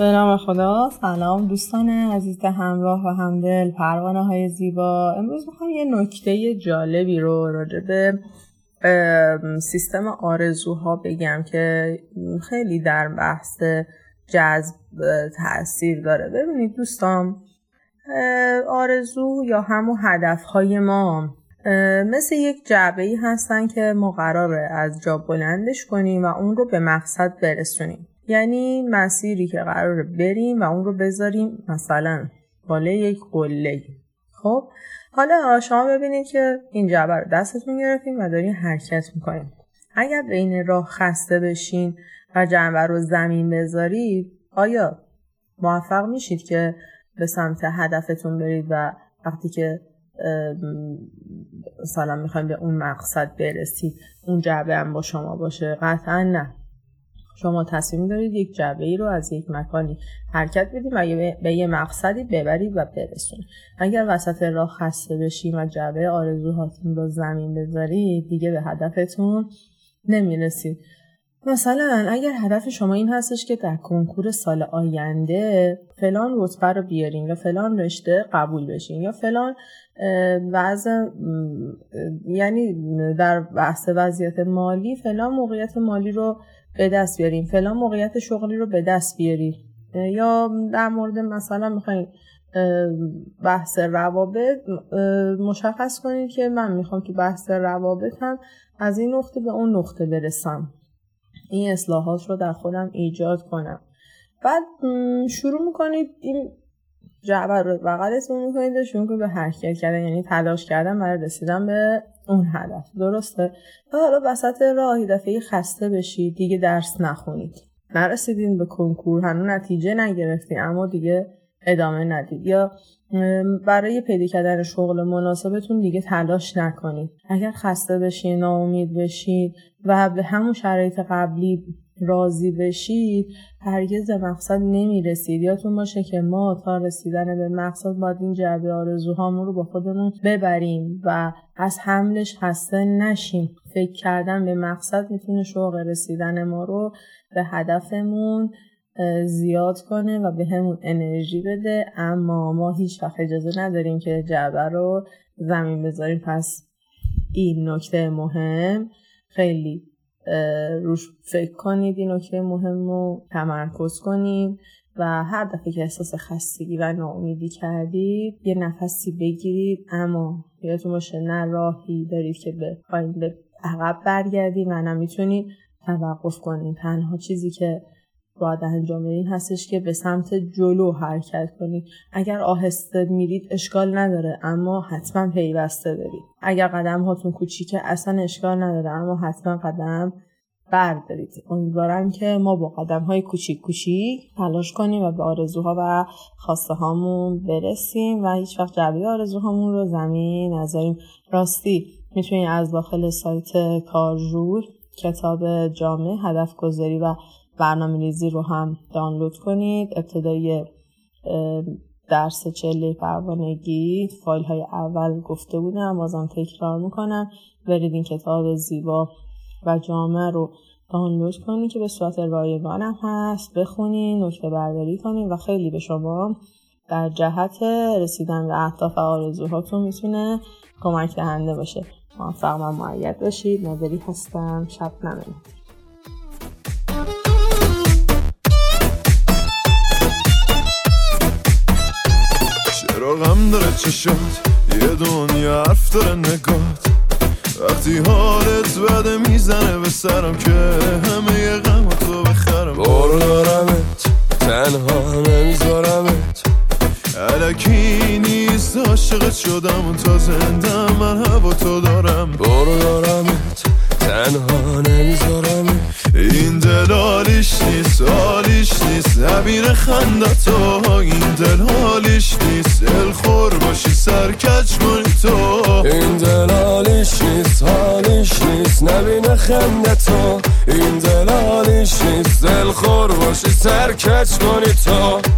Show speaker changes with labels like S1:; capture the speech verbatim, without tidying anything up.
S1: به نام خدا. سلام دوستان عزیز همراه و همدل، پروانه های زیبا. امروز میخوام یه نکته جالبی رو راجع به سیستم آرزوها بگم که خیلی در بحث جذب تأثیر داره. ببینید دوستان، آرزو یا همون هدفهای ما مثل یک جعبه‌ای هستن که ما قراره از جا بلندش کنیم و اون رو به مقصد برسونیم. یعنی مسیری که قراره بریم و اون رو بذاریم مثلا بالای یک قله. خب حالا شما ببینید که این جعبه رو دستتون گرفتیم و دارین حرکت میکنیم. اگر بین راه خسته بشین و جعبه رو زمین بذارید، آیا موفق میشید که به سمت هدفتون برید و وقتی که مثلا میخوایم به اون مقصد برسید اون جعبه هم با شما باشه؟ قطعا نه. شما تصمیم دارید یک جعبه‌ای رو از یک مکانی حرکت بدید و به یه مقصدی ببرید و برسونید. اگر وسط راه خسته بشید و جعبه آرزوهاتون رو زمین بذارید، دیگه به هدفتون نمیرسید. مثلا اگر هدف شما این هستش که در کنکور سال آینده فلان رتبه رو بیارین یا فلان رشته قبول بشین یا فلان وضع، یعنی در بحث وضعیت مالی فلان موقعیت مالی رو به دست بیارین، فلان موقعیت شغلی رو به دست بیارین، یا در مورد مثلا میخواین بحث روابط مشخص کنید که من میخوام تو بحث روابطم از این نقطه به اون نقطه برسم، این اصلاحات رو در خودم ایجاد کنم. بعد شروع میکنید این جعبه رو بغلتون میکنید و شروع به حرکت کردن، یعنی تلاش کردن برای رسیدن به اون هدف. درسته؟ و حالا وسط راه دفعه خسته بشید، دیگه درس نخونید، نرسیدین به کنکور، هنوز نتیجه نگرفتین اما دیگه ادامه ندید، یا برای پیدا کردن شغل مناسبتون دیگه تلاش نکنید. اگر خسته بشید، ناامید بشید و به همون شرایط قبلی راضی بشید، هرگز به مقصد نمیرسید. یادتون باشه که ما تا رسیدن به مقصد باید این جعبه آرزوهامون رو با خودمون ببریم و از حملش خسته نشیم. فکر کردن به مقصد میتونه شوق رسیدن ما رو به هدفمون زیاد کنه و به همون انرژی بده، اما ما هیچ وقت اجازه نداریم که جعبه رو زمین بذاریم. پس این نکته مهم، خیلی روش فکر کنید، این نکته مهم رو تمرکز کنید و هر دفعه که احساس خستگی و ناامیدی کردید یه نفسی بگیرید، اما یادتون باشه نه راهی دارید که به پایین به عقب برگردید و نه میتونید توقف کنید. تنها چیزی که باید انجام بدین هستش که به سمت جلو حرکت کنید. اگر آهسته میرید اشکال نداره، اما حتما پیوسته برید. اگر قدم هاتون کوچیکه اصلا اشکال نداره، اما حتما قدم بردارید. امیدوارم که ما با قدم های کوچیک کوچیک تلاش کنیم و به آرزوها و خواسته هامون برسیم و هیچ وقت جعبه آرزوهامون رو زمین نذاریم. راستی میتونید از داخل سایت کارجوی کتاب جامع هدف گذاری و برنامه‌ریزی رو هم دانلود کنید. ابتدای درس چله پروانگی فایل های اول گفته بودم، بازم تکرار میکنم، برید این کتاب زیبا و جامع رو دانلود کنید که به صورت رایگان هم هست، بخونید، نکته برداری کنید و خیلی به شما در جهت رسیدن به اهداف و آرزوهاتون میتونه کمک دهنده باشه. موفق و مؤید باشید. نادری هستم. شب نمونید.
S2: غم داره چشات، یه دنیا حرف داره نگات، وقتی حالت بده میزنه به سرم که همه ی غم تو بخرم. برو دارمت، تنها نمیذارمت، الکی نیست عاشقت شدم و تا زندم من هوا تو دارم. برو دارمت، تنها نمیذارمت، این دل حالیش نیست، حالیش نیست نبینه خندتو، این دل حالیش نیست دلخور باشی سرکج کنی تو، این دل حالیش نیست، حالیش نیست نبینه خندتو، این دل حالیش نیست دلخور باشی سرکج کنی تو.